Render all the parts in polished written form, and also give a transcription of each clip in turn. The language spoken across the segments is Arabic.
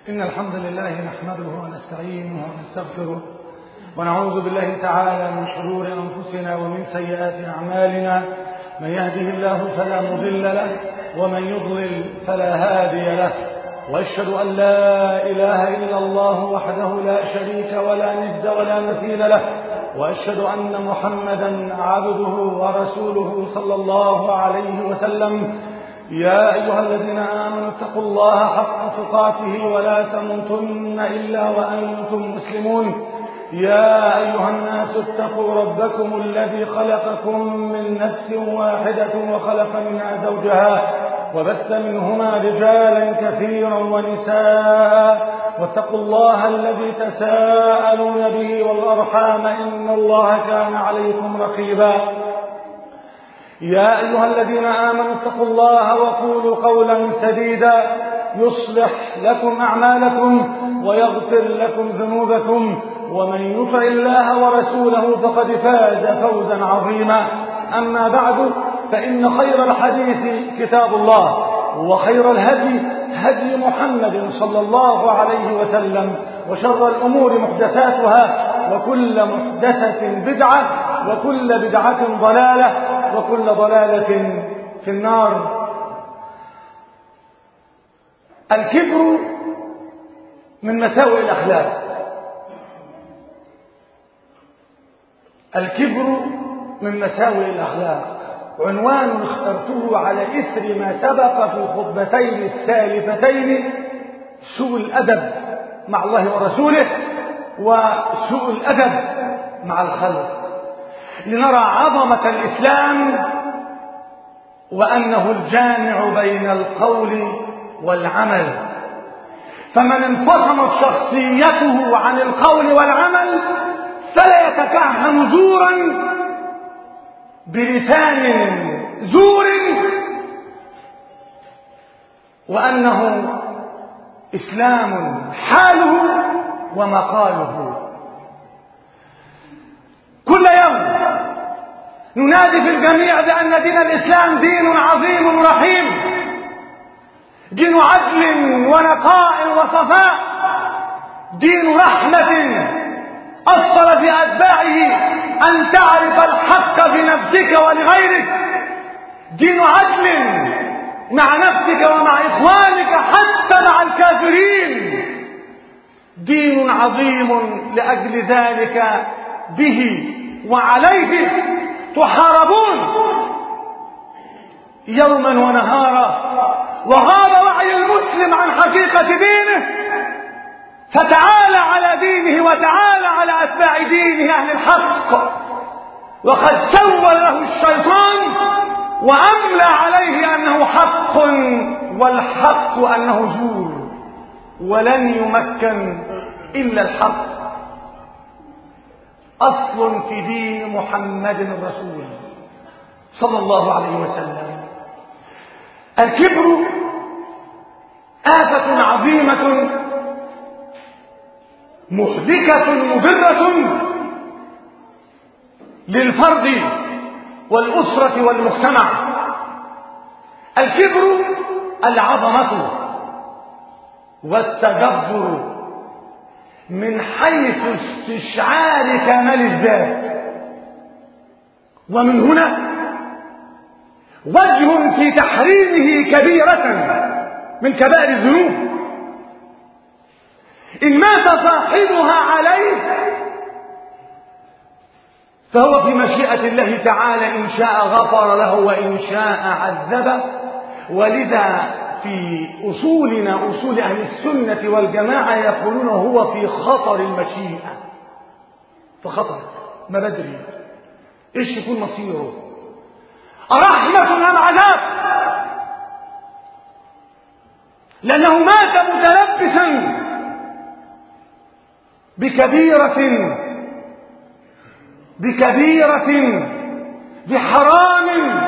إن الحمد لله نحمده ونستعينه ونستغفره ونعوذ بالله تعالى من شرور أنفسنا ومن سيئات أعمالنا. من يهده الله فلا مضل له ومن يضلل فلا هادي له، وأشهد أن لا إله إلا الله وحده لا شريك ولا ند ولا مثيل له، وأشهد أن محمدا عبده ورسوله صلى الله عليه وسلم. يا أيها الذين آمنوا اتقوا الله حق تقاته ولا تموتن إلا وأنتم مسلمون. يا أيها الناس اتقوا ربكم الذي خلقكم من نفس واحدة وخلق منها زوجها وبث منهما رجالا كثيرا ونساء، واتقوا الله الذي تساءلون به والأرحام إن الله كان عليكم رقيبا. يا أيها الذين آمنوا اتقوا الله وقولوا قولا سديدا يصلح لكم أعمالكم ويغفر لكم ذنوبكم، ومن يطع الله ورسوله فقد فاز فوزا عظيما. أما بعد، فإن خير الحديث كتاب الله، وخير الهدي هدي محمد صلى الله عليه وسلم، وشر الأمور محدثاتها، وكل محدثة بدعة، وكل بدعة ضلالة، وكل ضلالة في النار. الكبر من مساوئ الأخلاق. الكبر من مساوئ الأخلاق عنوان اخترته على إثر ما سبق في الخطبتين السالفتين: سوء الأدب مع الله ورسوله، وسوء الأدب مع الخلق، لنرى عظمة الإسلام وأنه الجامع بين القول والعمل. فمن انفصمت شخصيته عن القول والعمل فلا يتكهن زورا بلسان زور وأنه إسلام حاله ومقاله. كل يوم ننادي في الجميع بأن دين الإسلام دين عظيم رحيم، دين عدل ونقاء وصفاء، دين رحمة أصل في أتباعه أن تعرف الحق في نفسك ولغيرك، دين عدل مع نفسك ومع إخوانك حتى مع الكافرين، دين عظيم. لأجل ذلك به وعليه تحاربون يوما ونهارا، وغاب وعي المسلم عن حقيقة دينه، فتعالى على دينه وتعالى على أتباع دينه أهل الحق، وقد سول له الشيطان وأملى عليه أنه حق، والحق أنه زور، ولن يمكن إلا الحق. أصل في دين محمد الرسول صلى الله عليه وسلم. الكبر آفة عظيمة مهلكة مضرة للفرد والأسرة والمجتمع. الكبر العظمة والتجبر من حيث استشعار كمال الذات، ومن هنا وجه في تحريمه كبيرة من كبائر الذنوب. إن مات صاحبها عليه فهو في مشيئة الله تعالى، إن شاء غفر له وإن شاء عذبه. ولذا في أصولنا، أصول أهل السنة والجماعة، يقولون هو في خطر المشيئة، في خطر، ما بدري إيش يكون مصيره، رحمة أم عذاب، لأنه مات متلبسا بكبيرة بحرام.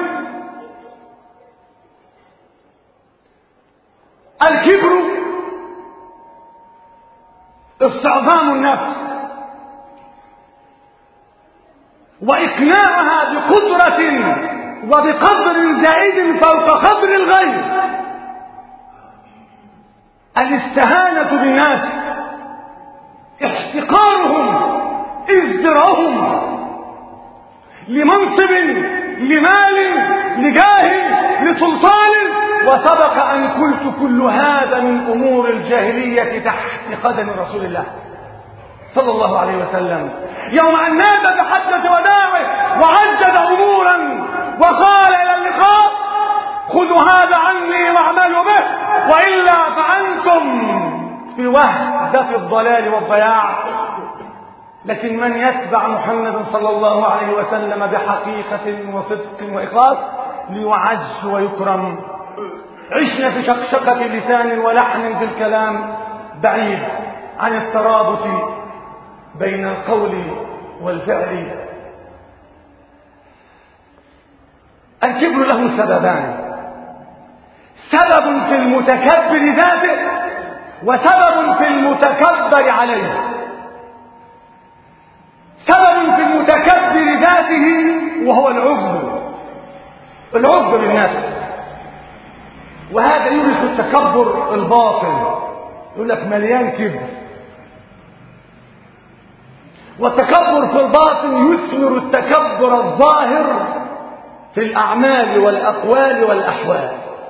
الكبر استعظام النفس وإقناعها بقدرة وبقدر زائد فوق قدر الغير. الاستهانة بالناس، احتقارهم، ازدراءهم لمنصب، لمال، لجاه، لسلطان. وسبق أن قلت كل هذا من أمور الجاهلية تحت قدم رسول الله صلى الله عليه وسلم، يوم أن نادى بحجة وداعه وعدد أمورا وقال إلى اللقاء: خذوا هذا عني واعملوا به، وإلا فأنتم في وهدة الضلال والضياع. لكن من يتبع محمد صلى الله عليه وسلم بحقيقة وصدق وإخلاص ليعز ويكرم. عشنا في شقشقة لسان ولحن في الكلام، بعيد عن الترابط بين القول والفعل. الكبر له سببان: سبب في المتكبر ذاته، وسبب في المتكبر عليه. سبب في المتكبر ذاته وهو العجب بالنفس، وهذا يورث التكبر الباطن، يقول لك مليان كبر. والتكبر في الباطن يثمر التكبر الظاهر في الأعمال والأقوال والأحوال.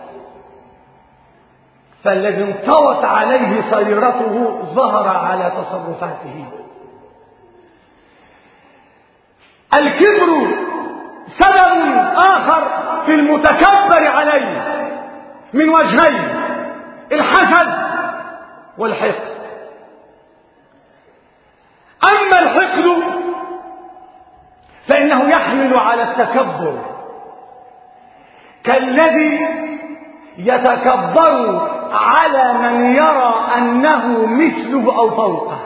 فالذي انطوت عليه سريرته ظهر على تصرفاته. الكبر سبب آخر في المتكبر عليه من وجهين: الحسد والحقد. أما الحقد فإنه يحمل على التكبر، كالذي يتكبر على من يرى أنه مثله أو فوقه.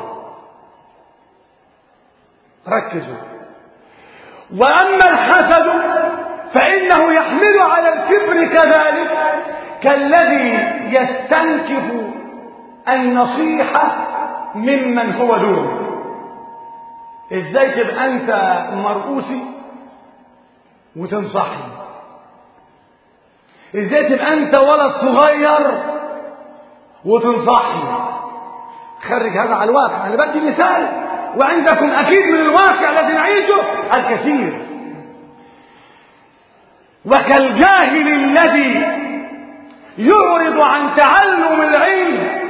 ركزوا. وأما الحسد فإنه يحمل على الكبر كذلك، كالذي يستنكف النصيحة ممن هو دونه. ازاي تبقى انت مرؤوسي وتنصحني؟ ازاي تبقى انت ولد صغير وتنصحني؟ خرج هذا على الواقع. انا بدي مثال، وعندكم اكيد من الواقع الذي نعيشه الكثير. وكالجاهل الذي يعرض عن تعلم العلم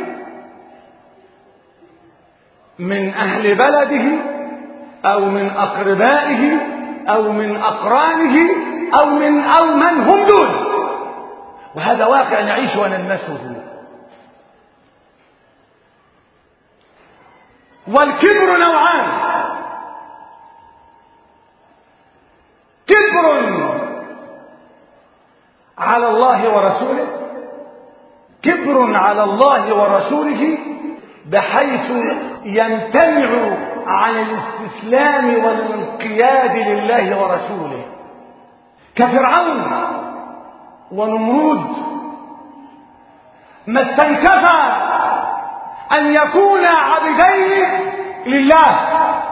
من اهل بلده او من اقربائه او من اقرانه او من هم دون. وهذا واقع نعيش ونلمسه. والكبر نوعان: كبر على الله ورسوله، كبر على الله ورسوله بحيث يمتنع عن الاستسلام والانقياد لله ورسوله، كفرعون ونمرود ما استنكفا أن يكون عبدين لله،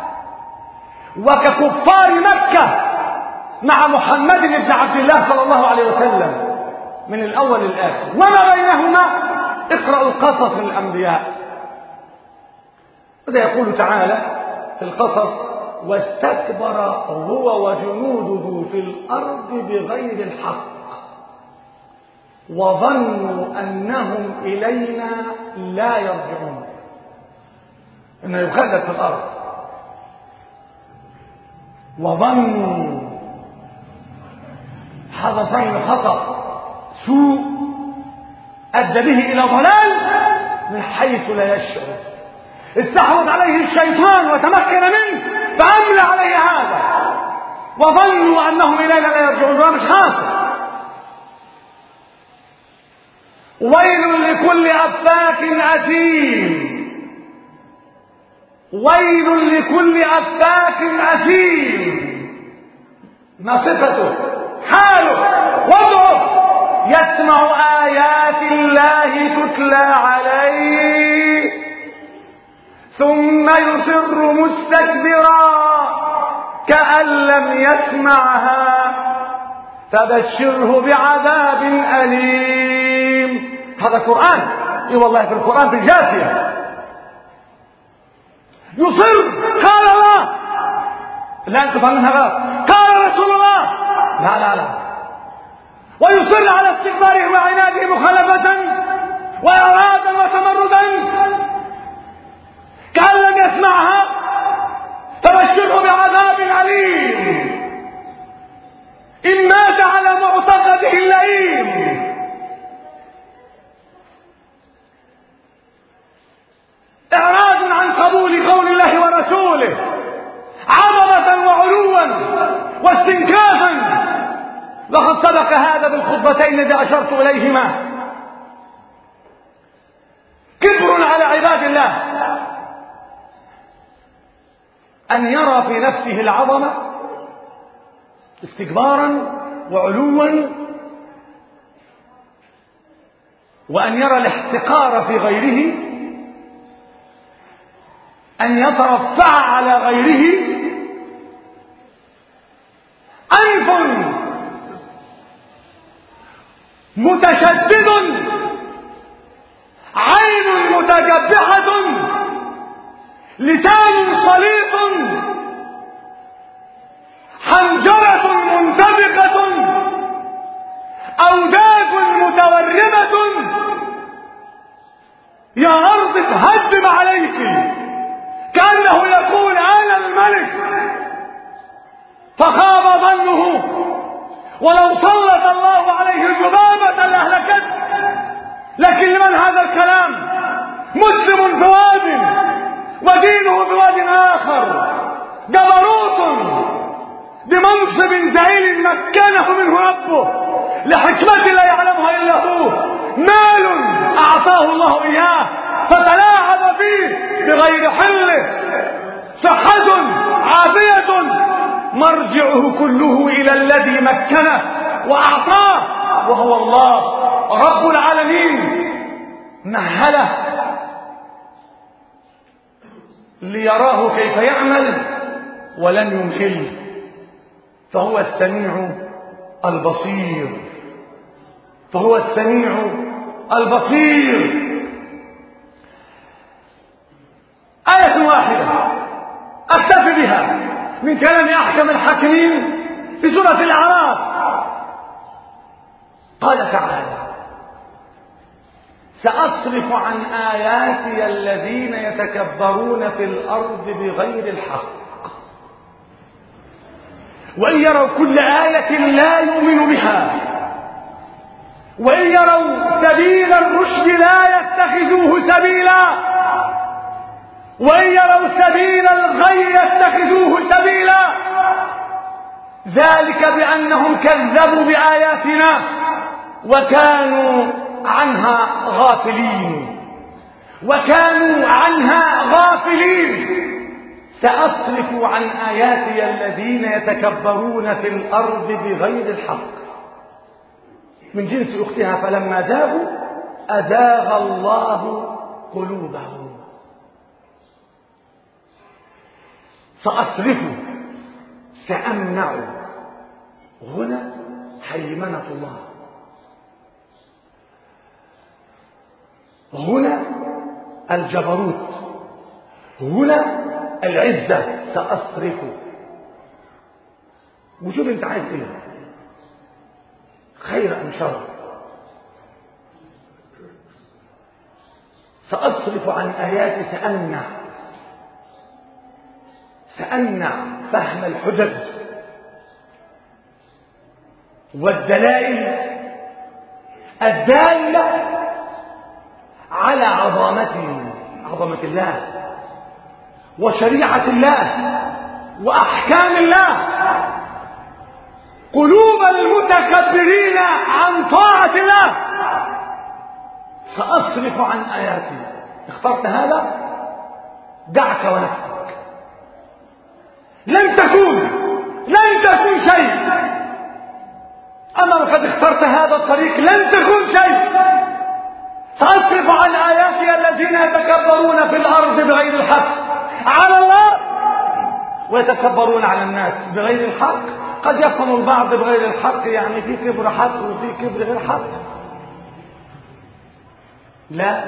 وككفار مكة مع محمد بن عبد الله صلى الله عليه وسلم من الأول للآخر، وما بينهما اقرأوا قصص الأنبياء. وذا يقول تعالى في القصص: واستكبر هو وجنوده في الأرض بغير الحق وظنوا أنهم إلينا لا يرجعون. إنه يخلد في الأرض. وظنوا، هذا ظن خطأ سوء أدى به إلى ضلال من حيث لا يشعر. استحوذ عليه الشيطان وتمكن منه فأملى عليه هذا، وظنوا أنهم إلينا لا يرجعون. ومش خاسر. ويل لكل أفاك أثيم، ويل لكل أفاك أثيم. ما صفته؟ حاله وضعه: يسمع آيات الله تتلى عليه ثم يصر مستكبرا كأن لم يسمعها فبشره بعذاب أليم. هذا قرآن اي والله في القرآن في الجاثية يصر قال الله، لا انت فاهمينها غلط، قال رسول الله، لا لا لا، ويصر على استكباره وعناده مخالفة وإرادا وتمردا كأن لم يسمعها فبشره بعذاب أليم إن مات على معتقده اللئيم. إعراض عن قبول قول الله ورسوله عظمة وعلوا واستنكافا، وقد سبق هذا بالخطبتين التي أشرت إليهما. كبر على عباد الله أن يرى في نفسه العظمة استكبارا وعلوا، وأن يرى الاحتقار في غيره، أن يترفع على غيره. أنف متشدد، عين متجبحة، لسان صليط، حنجرة منتبقة، أوداج متورمة. يا أرض تهدم عليك، كأنه يقول أنا الملك، فخاب ظنه ولو سلط الله عليه ذبابة لأهلكته. لكن لمن هذا الكلام؟ مسلم في واد ودينه في واد آخر، جبروت بمنصب زعيم مكنه منه ربه لحكمة لا يعلمها إلا هو، مال أعطاه الله إياه فتلاعب فيه بغير حله، صحة عافية مرجعه كله إلى الذي مكنه وأعطاه وهو الله رب العالمين. مهله ليراه كيف يعمل ولن يمهله، فهو السميع البصير، فهو السميع البصير. آية واحدة أكتفي بها من كلام أحكم الحاكمين في سورة الأعراف. قال تعالى: سأصرف عن آياتي الذين يتكبرون في الأرض بغير الحق وإن يروا كل آية لا يؤمنوا بها وإن يروا سبيل الرشد لا يتخذوه سبيلا وإن يروا سبيل الغي يتخذوه سبيلا، ذلك بأنهم كذبوا بآياتنا وكانوا عنها غافلين. سأصرف عن آياتي الذين يتكبرون في الأرض بغير الحق من جنس أختها فلما زاغوا أزاغ الله قلوبهم. سأصرف، سأمنع، هنا هيمنة الله، هنا الجبروت، هنا العزة. سأصرف، وشوف انت عايز ايه، خير ام شر. سأصرف عن آياتي، سأمنع فهم الحجج والدلائل الدالة على عظمة الله وشريعة الله وأحكام الله، قلوب المتكبرين عن طاعة الله. سأصرف عن آياتي. اخترت هذا، دعك ونفسك، لن تكون شيء. أما قد اخترت هذا الطريق لن تكون شيء. سأصرف عن آياتي الذين يتكبرون في الأرض بغير الحق على الله ويتكبرون على الناس بغير الحق. قد يفهم البعض بغير الحق يعني في كبر حق وفي كبر غير حق. لا.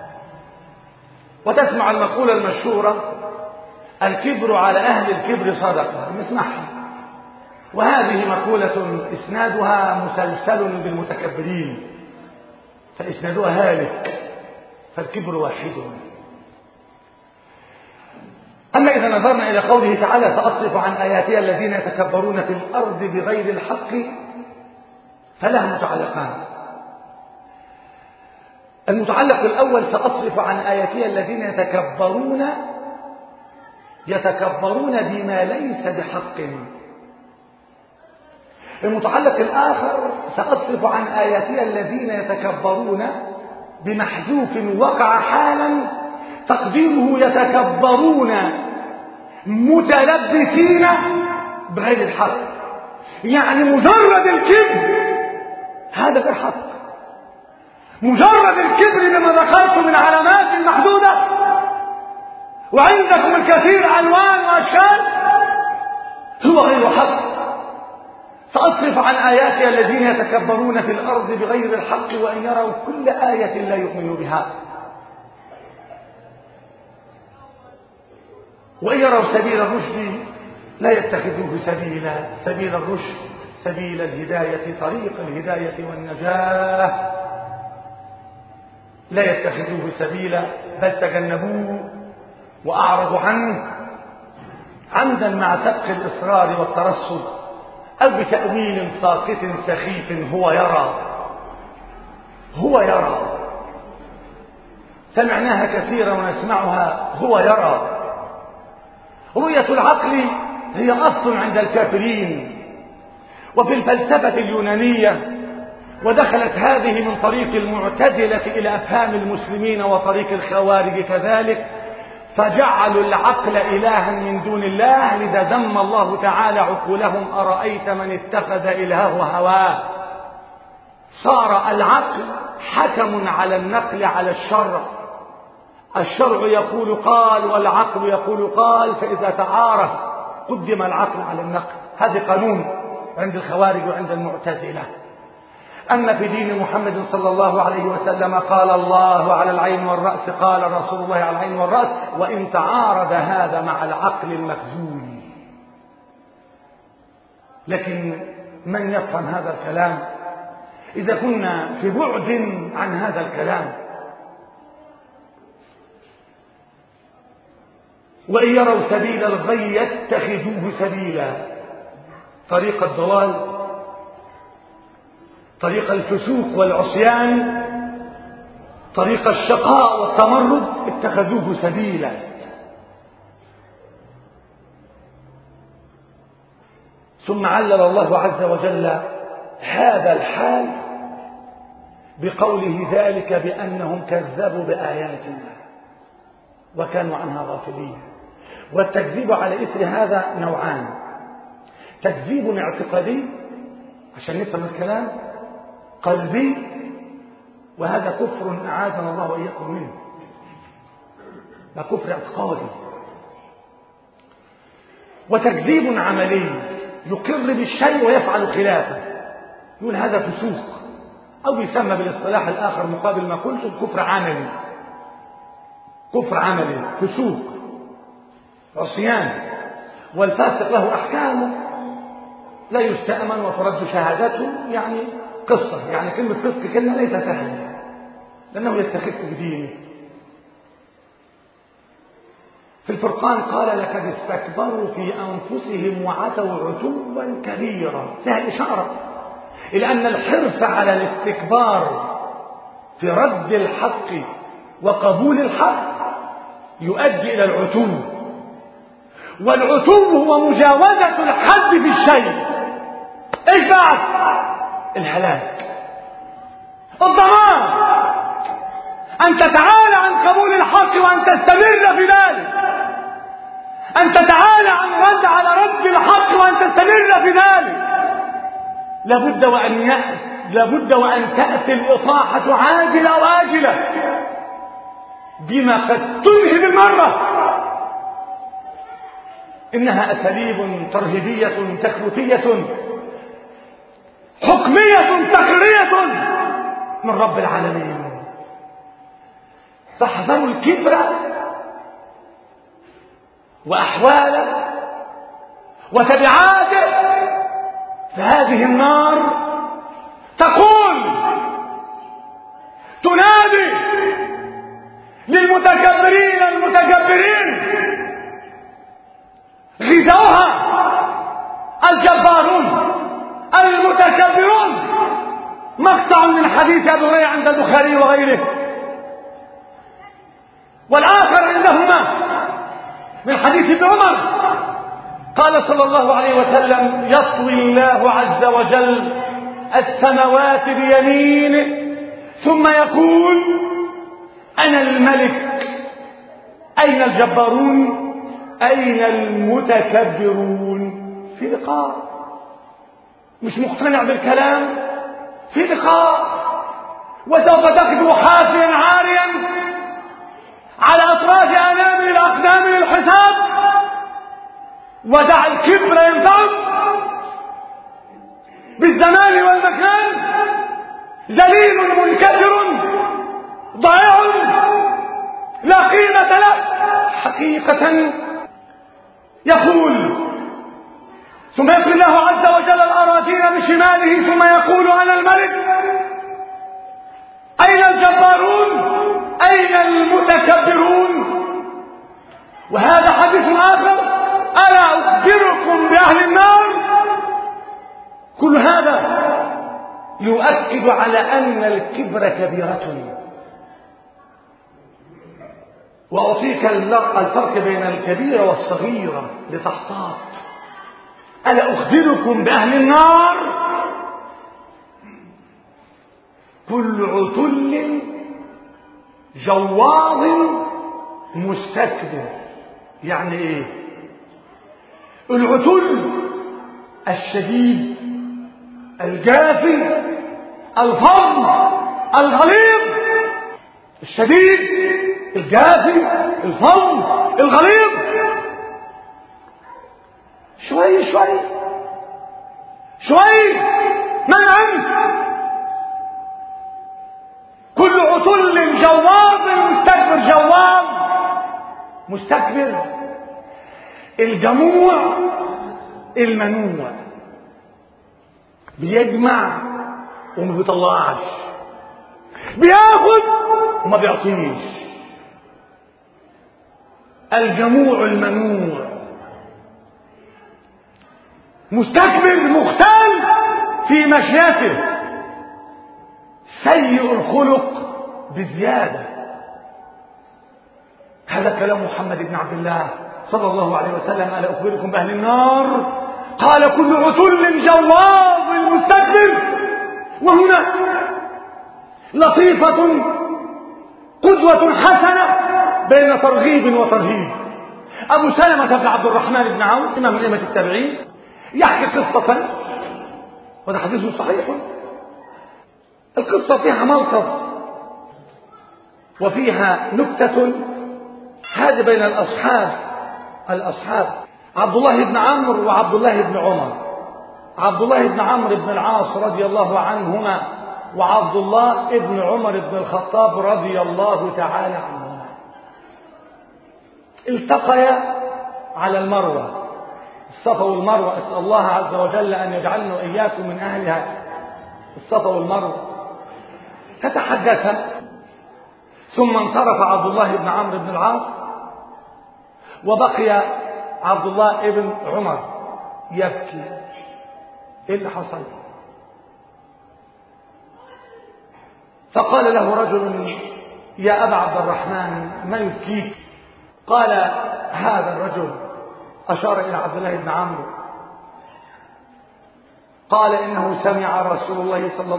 وتسمع المقولة المشهورة: الكبر على أهل الكبر صدقة، نسمعها، وهذه مقولة إسنادها مسلسل بالمتكبرين، فإسنادها هالك، فالكبر واحد. أما إذا نظرنا إلى قوله تعالى: سأصرف عن آياتي الذين يتكبرون في الأرض بغير الحق، فله متعلقان. المتعلق الأول: سأصرف عن آياتي الذين يتكبرون بما ليس بحق. المتعلق الآخر: سأصرف عن آياتي الذين يتكبرون بمحذوف وقع حالا تقديره يتكبرون متلبسين بغير الحق، يعني مجرد الكبر هذا غير حق، مجرد الكبر بما ذكرت من علامات محدودة، وعندكم الكثير ألوان وأشكال، هو غير حق. سأصرف عن آياتي الذين يتكبرون في الأرض بغير الحق وإن يروا كل آية لا يؤمنوا بها، وإن يروا سبيل الرشد لا يتخذوه سبيلا. سبيل الرشد، سبيل الهداية، طريق الهداية والنجاة، لا يتخذوه سبيلا، بل تجنبوه وأعرضوا عنه عمدا مع سبق الإصرار والترصد، أو بتأويل ساقط سخيف هو يرى. سمعناها كثيرا ونسمعها، هو يرى. رؤية العقل هي أصل عند الكافرين وفي الفلسفة اليونانية، ودخلت هذه من طريق المعتزلة إلى أفهام المسلمين وطريق الخوارج كذلك، فجعلوا العقل إلها من دون الله، لذا ذم الله تعالى عقولهم: أرأيت من اتخذ إلهه هواه. صار العقل حكم على النقل على الشرع، الشرع يقول قال والعقل يقول قال، فإذا تعارض قدم العقل على النقل. هذا قانون عند الخوارج وعند المعتزلة. أما في دين محمد صلى الله عليه وسلم قال الله على العين والرأس، قال رسول الله على العين والرأس، وإن تعارض هذا مع العقل المخزول. لكن من يفهم هذا الكلام إذا كنا في بعد عن هذا الكلام؟ وإن يروا سبيل الغي يتخذوه سبيلا، طريق الضلال، طريق الفسوق والعصيان، طريق الشقاء والتمرد، اتخذوه سبيلا. ثم علل الله عز وجل هذا الحال بقوله: ذلك بأنهم كذبوا بآياتنا وكانوا عنها غافلين. والتكذيب على إثر هذا نوعان: تكذيب اعتقادي عشان نفهم الكلام، قلبي، وهذا كفر أعاذنا الله وإياكم منه، ده كفر اعتقادي. وتكذيب عملي، يقر بالشيء ويفعل خلافه، يقول هذا فسوق، أو يسمى بالاصطلاح الآخر مقابل ما قلت الكفر عملي. كفر عملي، فسوق، عصيان. والفاسق له أحكامه، لا يستأمن وترد شهادته، يعني قصة، يعني كلمة فسق كلمة ليس سهلة، لأنه يستخف بدينه. في الفرقان قال: لقد استكبروا في أنفسهم وعتوا عتوا كبيرا. فيها إشارة إلى أن الحرص على الاستكبار في رد الحق وقبول الحق يؤدي إلى العتو، والعتو هو مجاوزة الحد في الشيء. إيش بعد؟ الهلاك، الضمان، أن تتعالى عن قبول الحق وأن تستمر في ذلك، أن تتعالى عن رد على رد الحق وأن تستمر في ذلك. لابد وأن تأتي الإصاحة عاجلة أو آجلة بما قد تنهي بالمرة. إنها أساليب ترهيبية تخويفية حكمية تقريرية من رب العالمين. فاحذروا الكبر وأحواله وتبعاته. فهذه النار تقول تنادي للمتكبرين المتكبرين غذاؤها الجبارون المتكبرون. مقطع من حديث أبي هريرة عند البخاري وغيره، والآخر عندهما من حديث ابن عمر قال صلى الله عليه وسلم: يطوي الله عز وجل السماوات بيمينه ثم يقول: أنا الملك، أين الجبارون؟ أين المتكبرون؟ في لقاء، مش مقتنع بالكلام، في لقاء، وسوف تكتب حافيا عاريا على أطراف أنامل الأقدام للحساب. ودع الكبر ينفض بالزمان والمكان، ذليل منكسر ضائع لا قيمة له حقيقة. يقول: ثم يقول الله عز وجل الأراضين بشماله ثم يقول: أنا الملك، أين الجبارون؟ أين المتكبرون؟ وهذا حديث آخر: ألا أخبركم بأهل النار؟ كل هذا يؤكد على أن الكبر كبيرة. وأعطيك الفرق بين الكبيرة والصغيرة لتحتاط. ألا أخبركم بأهل النار؟ كل عتل جواظ مستكبر. يعني إيه؟ العتل الشديد الجافي الفظ الغليظ، الشديد الجافي الفظ الغليظ. شوي شوي شوي. من أنت؟ كل عتل جواظ مستكبر. جواظ مستكبر، الجموع المنوع، بيجمع وما بيطلعش، بياخد وما بيعطيش. الجموع المنوع، مستكبر مختال في مشيته، سيء الخلق بزيادة. هذا كلام محمد بن عبد الله صلى الله عليه وسلم: ألا أخبركم بأهل النار؟ قال: كل عتل جواظ مستكبر. وهنا لطيفة قدوة حسنة بين ترغيب وترهيب. أبو سلمة بن عبد الرحمن بن عوف إمام من أئمة التابعين يحكي قصة، وهذا حديث صحيح. القصة فيها ملطف وفيها نكتة. هذه بين الأصحاب عبد الله بن عمرو وعبد الله بن عمر. عبد الله بن عمرو بن العاص رضي الله عنهما وعبد الله بن عمر بن الخطاب رضي الله تعالى عنهما التقيا على المروة، الصفا والمروة. أسأل الله عز وجل أن يجعلنا وإياكم من أهلها، الصفا والمروة. فتحدثا، ثم انصرف عبد الله بن عمرو بن العاص، وبقي عبد الله بن عمر يبكي. ايه اللي حصل؟ فقال له رجل: يا أبا عبد الرحمن، ما يبكيك؟ قال هذا الرجل، أشار إلى عبد الله بن عمرو، قال: إنه سمع رسول الله صلى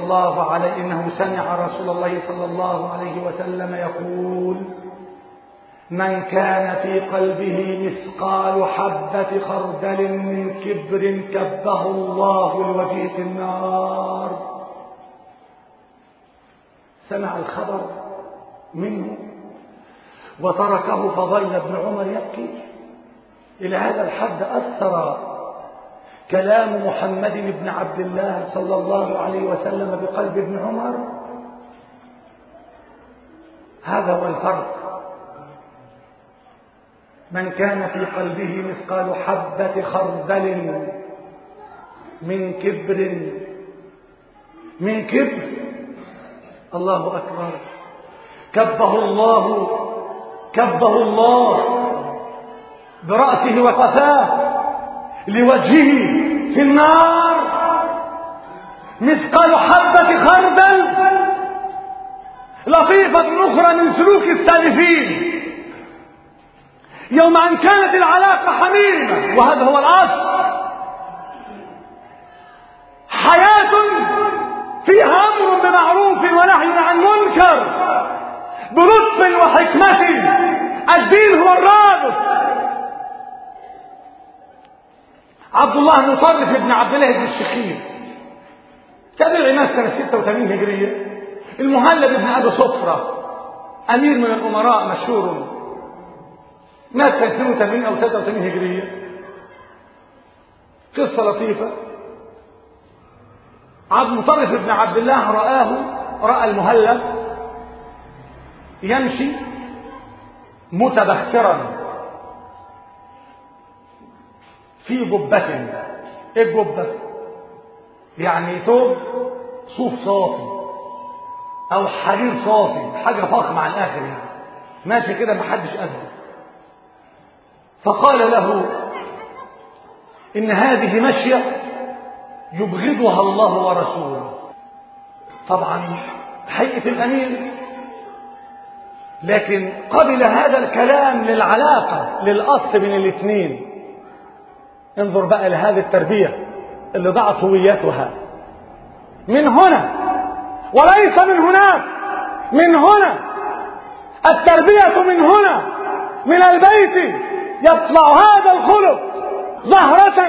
الله عليه وسلم يقول: من كان في قلبه مثقال حبة خردل من كبر كبه الله لوجهه النار. سمع الخبر منه وتركه، فظل ابن عمر يبكي. إلى هذا الحد أثر كلام محمد بن عبد الله صلى الله عليه وسلم بقلب ابن عمر. هذا هو الفرق. من كان في قلبه مثقال حبة خردل من كبر الله أكبر كبه الله برأسه وقفاه لوجهه في النار مثقال حبة خردل لطيفة أخرى من سلوك السالفين يوم أن كانت العلاقة حميمة، وهذا هو الأصل، حياة فيها أمر بمعروف ونهي عن منكر بلطف وحكمة، الدين هو الرابط. عبد الله بن طرف بن عبد الله بن الشخير تابعي مات سنة 86 هجرية، المهلب بن أبي صفرة أمير من الأمراء مشهور، مات سنة 82 أو 83 هجرية. قصة لطيفة. عبد المطرف بن عبد الله رأى المهلب يمشي متبخترا في جبة. ايه الجبة؟ يعني ثوب صوف صافي او حرير صافي، حاجة فخمة على الاخر يعني، ماشي كده محدش قده. فقال له ان هذه مشية يبغضها الله ورسوله. طبعا هيئة الامير، لكن قبل هذا الكلام للعلاقة للأصل بين الاثنين. انظر بقى لهذه التربية اللي ضاعت هويتها من هنا وليس من هناك، من هنا التربية، من هنا من البيت يطلع هذا الخلق زهرة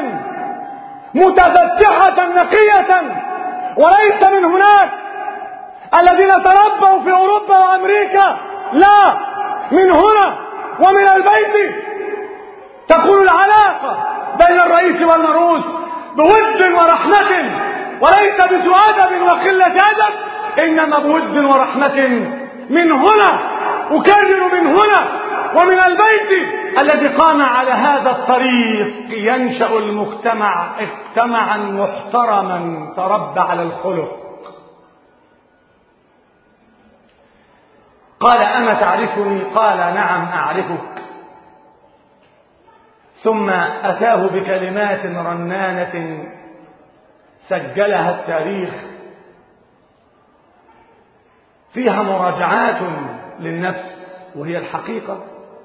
متفتحة نقية، وليس من هناك الذين تربوا في أوروبا وأمريكا، لا، من هنا ومن البيت تكون العلاقة بين الرئيس والمرؤوس بود ورحمة، وليس بسوء أدب وقلة أدب، إنما بود ورحمة. من هنا أكرر، من هنا ومن البيت الذي قام على هذا الطريق ينشأ المجتمع مجتمعا محترما تربى على الخلق. قال أما تعرفني؟ قال نعم أعرفك. ثم أتاه بكلمات رنانة سجلها التاريخ فيها مراجعات للنفس وهي الحقيقة.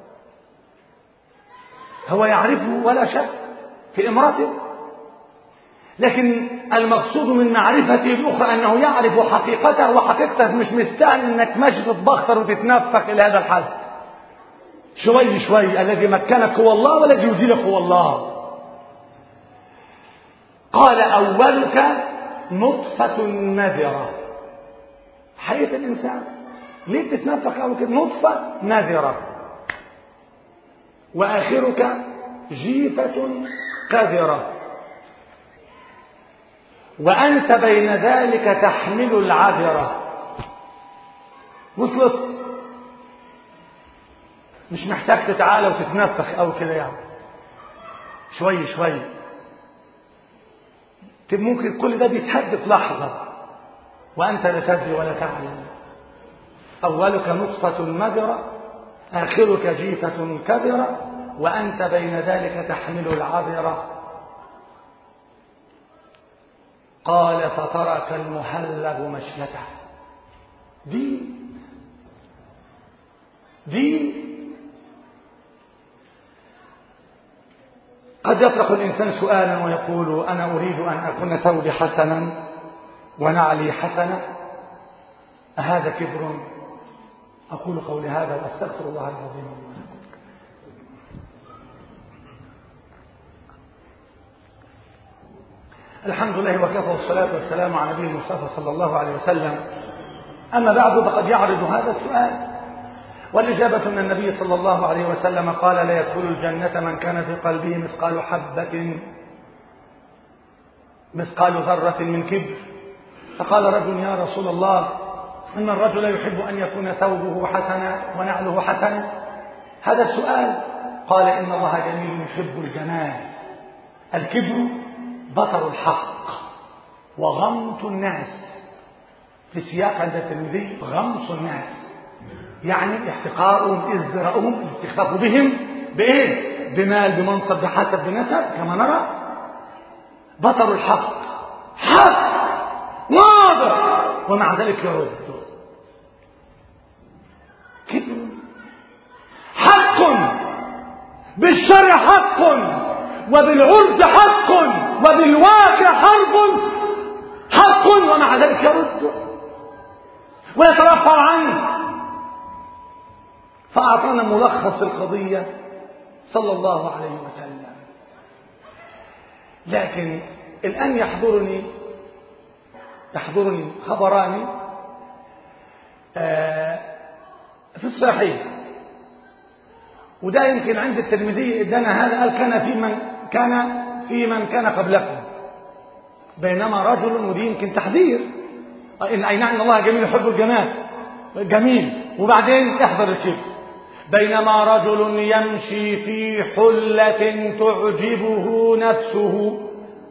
هو يعرفه ولا شك في امرته، لكن المقصود من معرفته الأخرى أنه يعرف حقيقته، وحقيقته مش مستاهل أنك ماشي تتبختر وتتنفخ إلى هذا الحد. شوي شوي، الذي مكنك هو الله والذي يزيلك هو الله. قال أولك نطفة نذرة. حياة الإنسان ليه بتتنفخ أو كده؟ نطفة نذرة. وآخرك جيفة قذرة، وأنت بين ذلك تحمل العذرة. وصلت؟ مش محتاج تتعالى وتتنفخ أو كده يعني، شوي شوي. ممكن كل ده بيتهد في لحظة وأنت لا تدري ولا تعلم. أولك نطفة مذرة، آخرك جيفة كذرة، وأنت بين ذلك تحمل العذرة. قال فترك المهلب مشيته. دي قد يطرح الإنسان سؤالا ويقول أنا أريد أن أكون ثوبي حسنا ونعلي حسنا، أهذا كبر؟ أقول قولي هذا وأستغفر الله العظيم. الحمد لله وكفى، والصلاة والسلام على نبينا المصطفى صلى الله عليه وسلم. أما بعد، فقد يعرض هذا السؤال، والإجابة أن النبي صلى الله عليه وسلم قال لا يدخل الجنة من كان في قلبه مثقال حبة، مثقال ذرة من كبر. فقال رجل يا رسول الله إن الرجل يحب أن يكون ثوبه حسنا ونعله حسنا؟ هذا السؤال. قال إن الله جميل يحب الجمال. الكبر بطر الحق وغمط الناس. في سياق عند الترمذي غمص الناس، يعني احتقارهم، ازدراءهم، الاستخفاف بهم بإيه؟ بمال، بمنصب، بحسب، بنسب، كما نرى. بطر الحق، حق واضح، ومع ذلك يرد. كبر. حق بالشر حق، وبالعرف حق، وبالواقع حق، ومع ذلك يرد ويترفع عنه. فأعطانا ملخص القضية صلى الله عليه وسلم. لكن الآن يحضرني خبران في الصحيح، وده يمكن عند الترمذي ادانا هذا، قال كان في من كان قبلكم بينما رجل، ودي يمكن تحذير، اي نعم ان الله جميل يحب الجمال، جميل، وبعدين احذر الكبر. بينما رجل يمشي في حلة تعجبه نفسه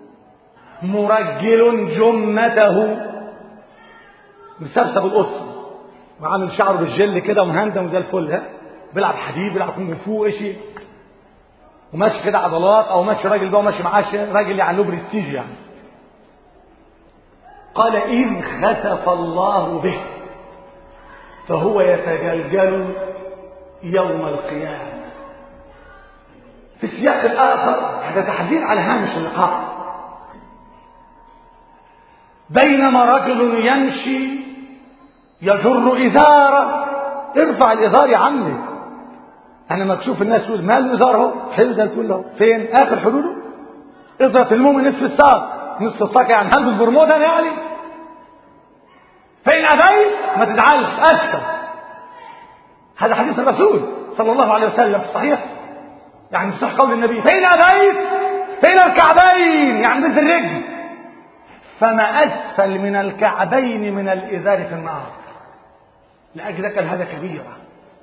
مرجل جمته، مسبسب القصة وعامل شعره بالجل كده ومهندم وزي الفل، ها بيلعب حديد، بيلعب كونغ فو، ايش وماشي كده عضلات، او ماشي راجل بقى وماشي معاه راجل يعني له برستيج يعني. قال إذ خسف الله به فهو يتجلجل يوم القيامة. في السياق الآخر هذا تحذير على هامش اللقاء. بينما رجل يمشي يجر إزاره، ارفع الإزار يا عمي. أنا مكشوف الناس تقول ماله إزاره حلو زي الفل اهو، فين آخر حدوده؟ إزرة المؤمن نصف الساق، نصف الساق يعني هلبس برمودا يعني. فإن أبيت ما تزعلش، أشكر. هذا حديث الرسول صلى الله عليه وسلم في الصحيح، يعني في صحيح قول النبي فإن أبيت فإلى الكعبين، يعني مثل الرجل، فما أسفل من الكعبين من الإزار في النار. لأجل ذلك هذا كبيرة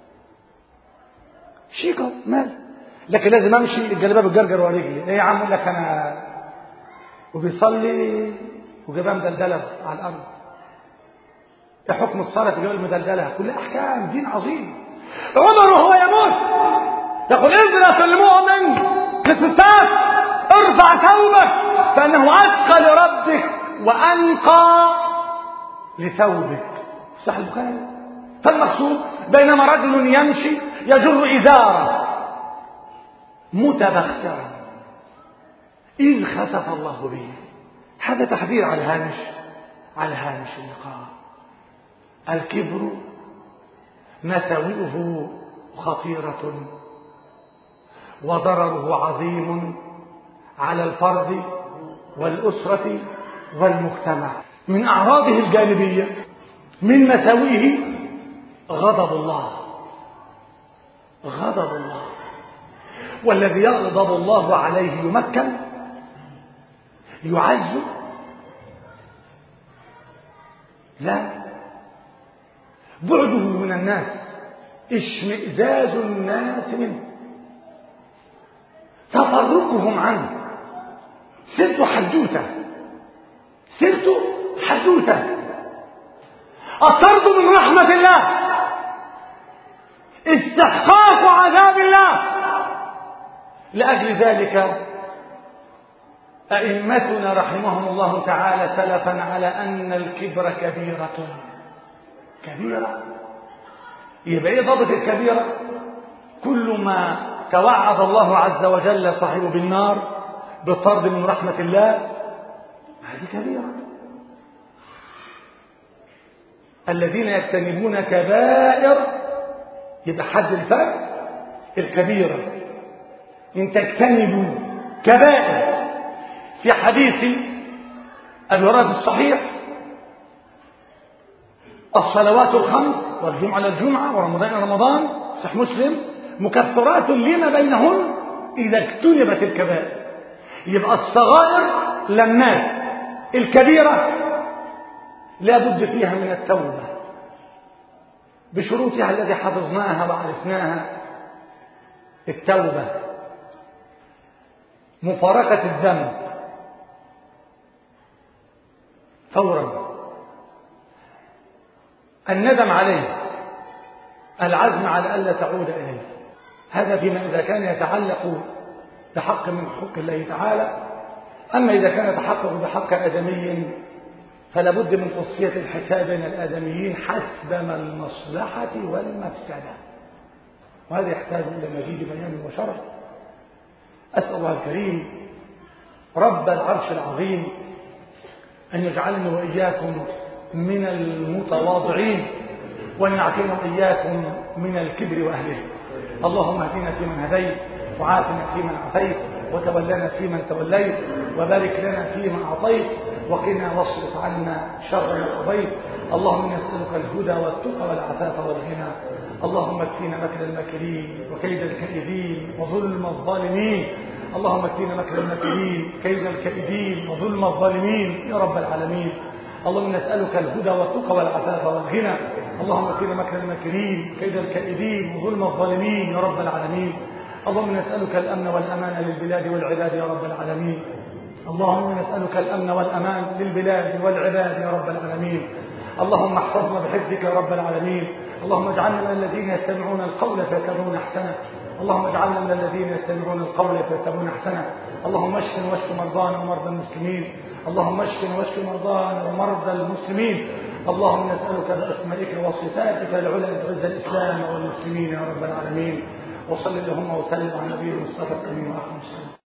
شيكة مال، لكن لازم أمشي الجلباب بالجرجر ورجلي. إيه يا عم؟ يقول لك أنا وبيصلي وجباه مدلدلة على الأرض. إيه حكم الصلاة في جبال المدلدلة؟ كل أحكام دين عظيم. عمر وهو يموت يقول اذرة المؤمن للستات، ارفع ثوبك فإنه أتقى لربك وأنقى لثوبك. صح البخاري. فالمقصود بينما رجل يمشي يجر إزاره متبخترا إذ خسف الله به. هذا تحذير على هامش اللقاء. الكبر مساوئه خطيرة وضرره عظيم على الفرد والأسرة والمجتمع. من أعراضه الجانبية، من مساوئه غضب الله. والذي يغضب الله عليه يمكن، يعز، لا، بعده من الناس، اشمئزاز الناس منه، تفرقهم عنه، سرت حدوته، الطرد من رحمة الله، استحقاق عذاب الله. لأجل ذلك أئمتنا رحمهم الله تعالى سلفا على أن الكبر كبيرة. يبقى ايه ضابط الكبيرة؟ كل ما توعد الله عز وجل صاحبه بالنار، بالطرد من رحمة الله، هذه كبيرة. الذين يجتنبون كبائر، يبقى حد الفرق الكبيرة إن تجتنبوا كبائر. في حديث أبي هريرة الصحيح الصلوات الخمس والجمعة للجمعة ورمضان إلى رمضان، صحيح مسلم، مكفرات لما بينهن إذا اجتنبت الكبائر. يبقى الصغائر لمات، الكبيرة لا بد فيها من التوبة بشروطها التي حفظناها وعرفناها: التوبة، مفارقة الذنب فورا، الندم عليه، العزم على ألا تعود إليه. هذا فيما إذا كان يتعلق بحق من حقوق الله تعالى. أما إذا كان يتحقق بحق آدمي فلا بد من تصفية الحساب بين الآدميين حسب ما المصلحة والمفسدة، وهذا يحتاج إلى مزيد بيان وشرح. أسأل الله الكريم رب العرش العظيم أن يجعلني وإياكم من المتواضعين، وأن يعافينا وإياكم من الكبر وأهله. اللهم اهدنا فيمن هديت، وعافنا فيمن عافيت، وتولنا فيمن توليت، وبارك لنا فيما أعطيت، وقنا واصرف عنا شر ما قضيت. اللهم نسألك الهدى والتقى والعفاف والغنى. اللهم اكفينا مكر الماكرين وكيد الكائدين وظلم الظالمين. اللهم اكفينا مكر الماكرين كيد الكائدين وظلم الظالمين يا رب العالمين. اللهم نسألك الهدى والتقى والعفاف والغنى. اللهم اكفينا مكر الماكرين كيد الكائدين وظلم الظالمين يا رب العالمين. اللهم نسألك الأمن والأمان للبلاد والعباد يا رب العالمين. اللهم نسألك الأمن والأمان للبلاد والعباد يا رب العالمين. اللهم احفظنا بحفظك يا رب العالمين. اللهم اجعلنا من الذين يستمعون القول فيتبعون احسنه. اللهم اجعلنا من الذين يستمعون القول فيتبعون احسنه. اللهم اشف واشف مرضانا ومرضى المسلمين. اللهم اشف واشف مرضانا ومرضى المسلمين. اللهم نسألك بأسمائك وصفاتك العلى أن تعز الإسلام والمسلمين يا رب العالمين. وصل اللهم وسلم على نبينا المصطفى الأمين وأحمد.